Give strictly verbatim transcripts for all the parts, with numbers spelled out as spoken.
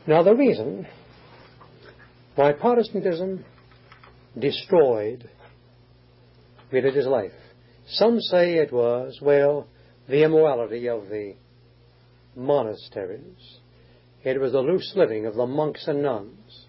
Now, the reason why Protestantism destroyed religious life, some say it was, well, the immorality of the monasteries. It was the loose living of the monks and nuns.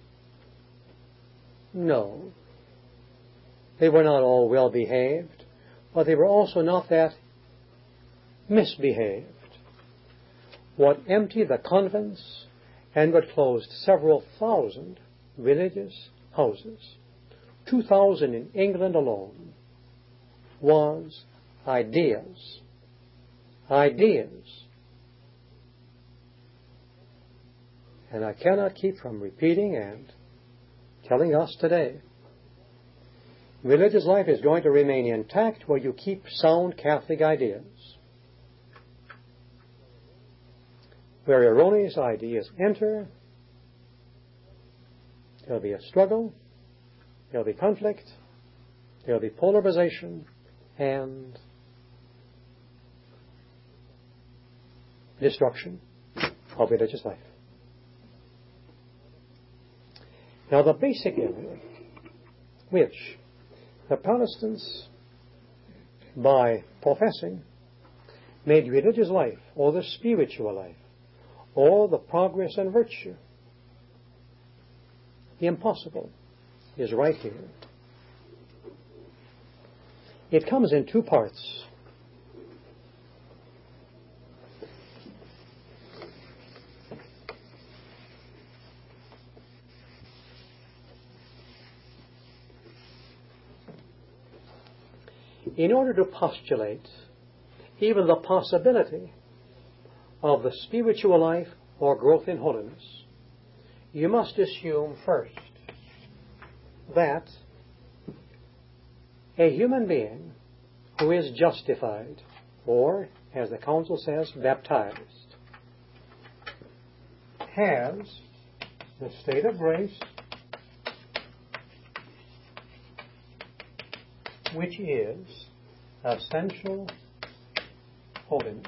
No. They were not all well behaved, but they were also not that misbehaved. What emptied the convents and what closed several thousand religious houses, two thousand in England alone, was ideas. Ideas. And I cannot keep from repeating and telling us today, religious life is going to remain intact where you keep sound Catholic ideas. Where erroneous ideas enter, there'll be a struggle, there'll be conflict, there'll be polarization, and destruction of religious life. Now, the basic area which the Protestants, by professing, made religious life, or the spiritual life, or the progress and virtue impossible, is right here. It comes in two parts. In order to postulate even the possibility of the spiritual life or growth in holiness, you must assume first that a human being who is justified, or, as the Council says, baptized, has the state of grace which is essential holiness.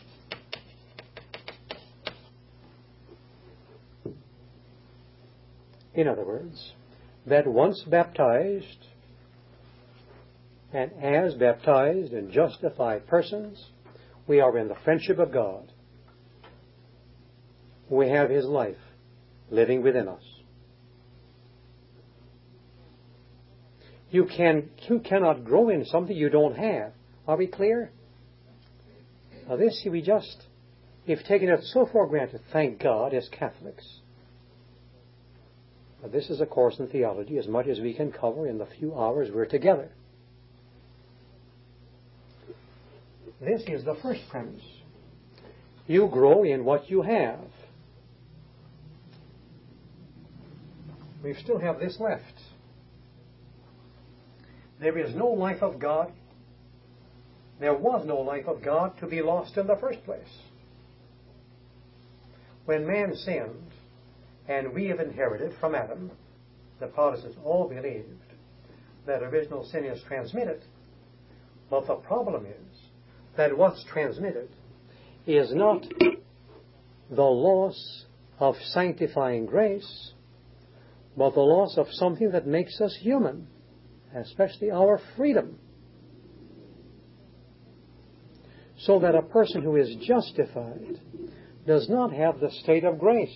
In other words, that once baptized, and as baptized and justified persons, we are in the friendship of God. We have His life living within us. You can, you cannot grow in something you don't have. Are we clear? Now this we just, if taken it so for granted, thank God, as Catholics. Now this is a course in theology, as much as we can cover in the few hours we're together. This is the first premise. You grow in what you have. We still have this left. There is no life of God. There was no life of God to be lost in the first place. When man sinned, and we have inherited from Adam, the Protestants all believed that original sin is transmitted. But the problem is that what's transmitted is not the loss of sanctifying grace, but the loss of something that makes us human, especially our freedom. So that a person who is justified does not have the state of grace.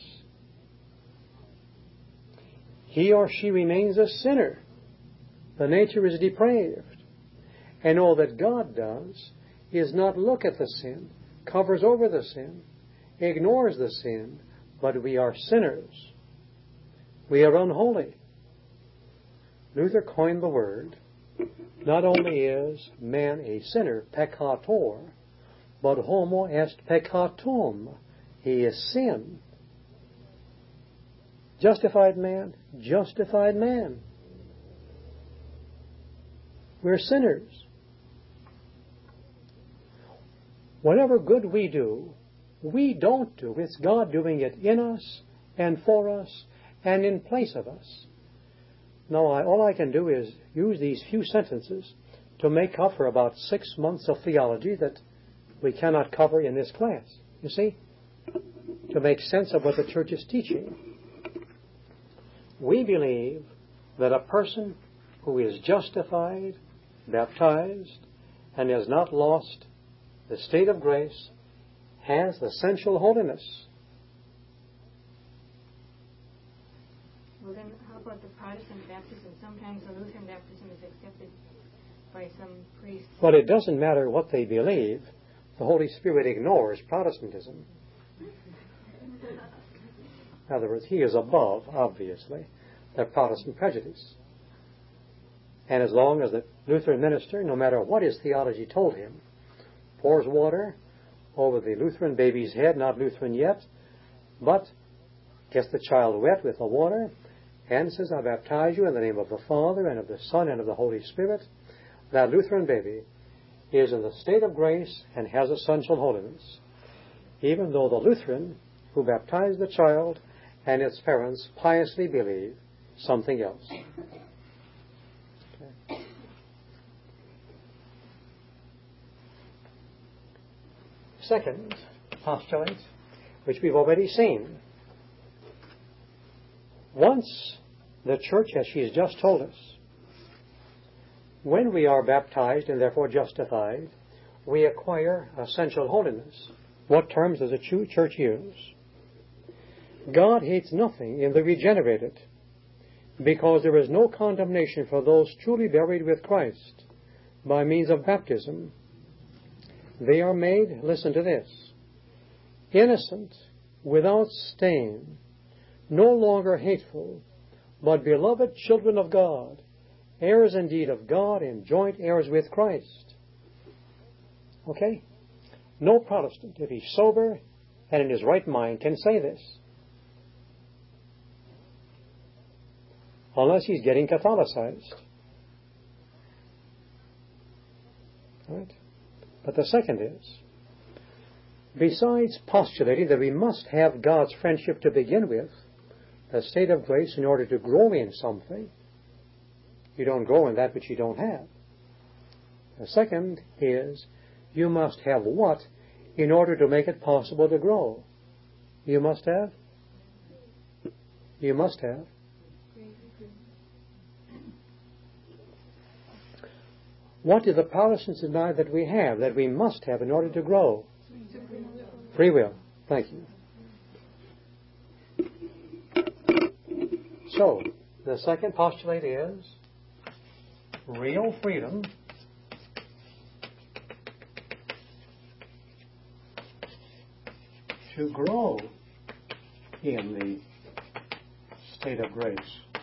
He or she remains a sinner. The nature is depraved. And all that God does is not look at the sin, covers over the sin, ignores the sin, but we are sinners. We are unholy. Luther coined the word. Not only is man a sinner, peccator, but homo est peccatum. He is sin. Justified man, justified man. We're sinners. Whatever good we do, we don't do. It's God doing it in us and for us and in place of us. Now, I, all I can do is use these few sentences to make up for about six months of theology that we cannot cover in this class. You see? to make sense of what the church is teaching. We believe that a person who is justified, baptized, and has not lost the state of grace has essential holiness. Well, then how about the Protestant baptism? Sometimes the Lutheran baptism is accepted by some priests. But it doesn't matter what they believe. The Holy Spirit ignores Protestantism. In other words, He is above, obviously, their Protestant prejudice. And as long as the Lutheran minister, no matter what his theology told him, pours water over the Lutheran baby's head, not Lutheran yet, but gets the child wet with the water, and says, I baptize you in the name of the Father, and of the Son, and of the Holy Spirit, that Lutheran baby is in the state of grace and has essential holiness, even though the Lutheran who baptized the child and its parents piously believe something else. Okay. Second postulate, which we've already seen. Once the church, as she has just told us, when we are baptized and therefore justified, we acquire essential holiness. What terms does the church use? God hates nothing in the regenerated, because there is no condemnation for those truly buried with Christ by means of baptism. They are made, listen to this, innocent, without stain, no longer hateful, but beloved children of God, heirs indeed of God and joint heirs with Christ. Okay? No Protestant, if he's sober and in his right mind, can say this, unless he's getting Catholicized. Right? But the second is, besides postulating that we must have God's friendship to begin with, a state of grace in order to grow in something, you don't grow in that which you don't have. The second is, you must have what in order to make it possible to grow? You must have? You must have. What do the Protestants deny that we have, that we must have in order to grow? Free will. Thank you. So, the second postulate is real freedom to grow in the state of grace.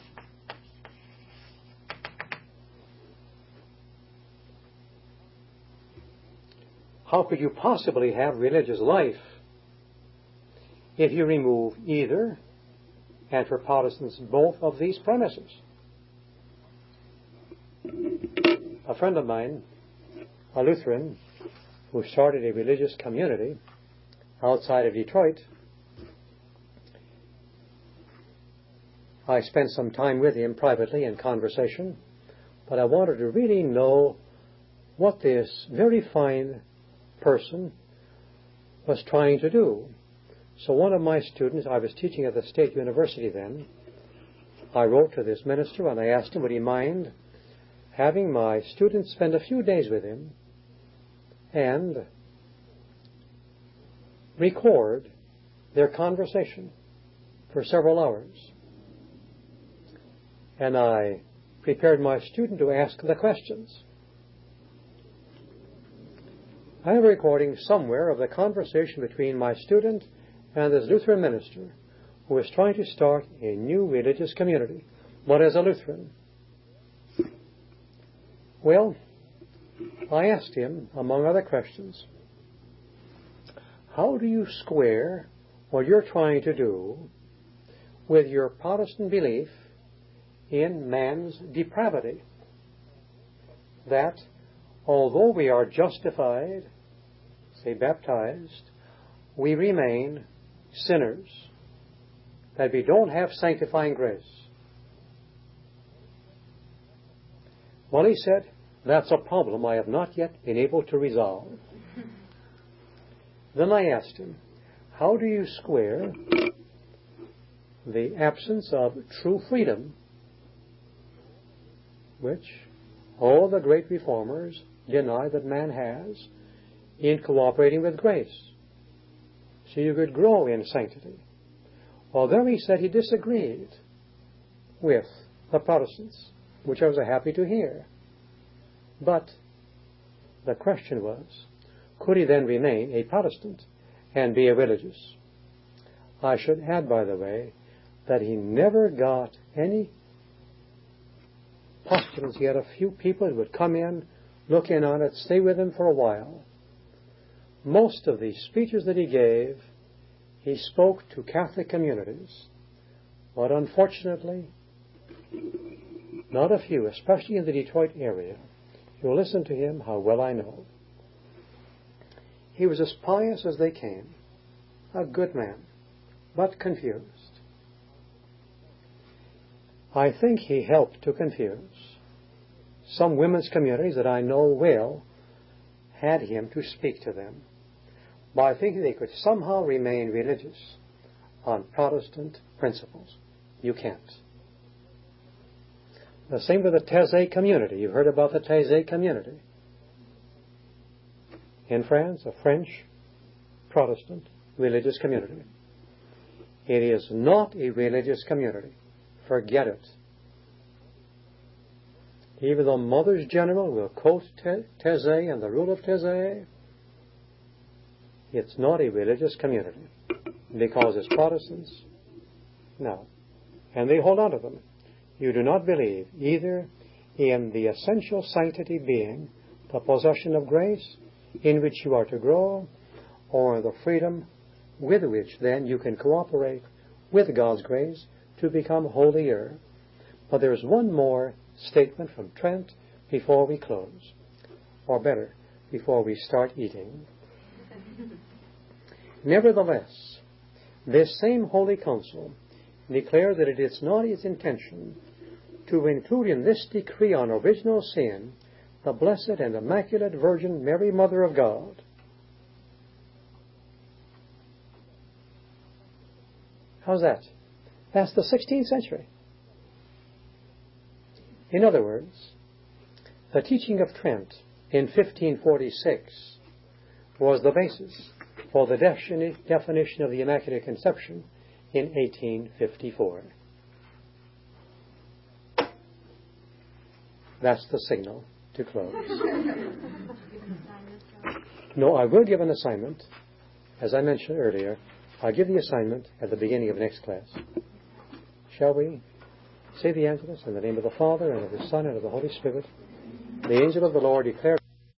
How could you possibly have religious life if you remove either, and for Protestants, both of these premises? A friend of mine, a Lutheran, who started a religious community outside of Detroit, I spent some time with him privately in conversation, but I wanted to really know what this very fine person was trying to do. So one of my students, I was teaching at the State University then, I wrote to this minister and I asked him, would he mind having my students spend a few days with him and record their conversation for several hours. And I prepared my student to ask the questions. I have a recording somewhere of the conversation between my student and this Lutheran minister who is trying to start a new religious community, but as a Lutheran. Well, I asked him, among other questions, how do you square what you're trying to do with your Protestant belief in man's depravity? That although we are justified, say baptized, we remain sinners, that we don't have sanctifying grace. Well, he said, that's a problem I have not yet been able to resolve. Then I asked him, how do you square the absence of true freedom, which all the great reformers deny that man has, in cooperating with grace, so you could grow in sanctity? Although he said he disagreed with the Protestants, which I was happy to hear. But the question was, could he then remain a Protestant and be a religious? I should add, by the way, that he never got any postulants. He had a few people who would come in, look in on it, stay with him for a while. Most of the speeches that he gave, he spoke to Catholic communities. But unfortunately, not a few, especially in the Detroit area. You'll listen to him, how well I know. He was as pious as they came, a good man, but confused. I think he helped to confuse some women's communities that I know well had him to speak to them. But I think they could somehow remain religious on Protestant principles. You can't. The same with the Taizé community. You heard about the Taizé community. In France, a French Protestant religious community. It is not a religious community. Forget it. Even the Mothers General will quote Taizé and the rule of Taizé. It's not a religious community because it's Protestants. No. And they hold on to them. You do not believe either in the essential sanctity being the possession of grace in which you are to grow, or the freedom with which then you can cooperate with God's grace to become holier. But there's one more statement from Trent before we close, or better, before we start eating. Nevertheless, this same Holy Council declared that it is not its intention to include in this decree on original sin the Blessed and Immaculate Virgin Mary, Mother of God. How's that? That's the sixteenth century. In other words, the teaching of Trent in fifteen forty-six was the basis for the definition of the Immaculate Conception in eighteen fifty-four. That's the signal to close. No, I will give an assignment. As I mentioned earlier, I'll give the assignment at the beginning of next class. Shall we say the Angelus in the name of the Father, and of the Son, and of the Holy Spirit? The angel of the Lord declared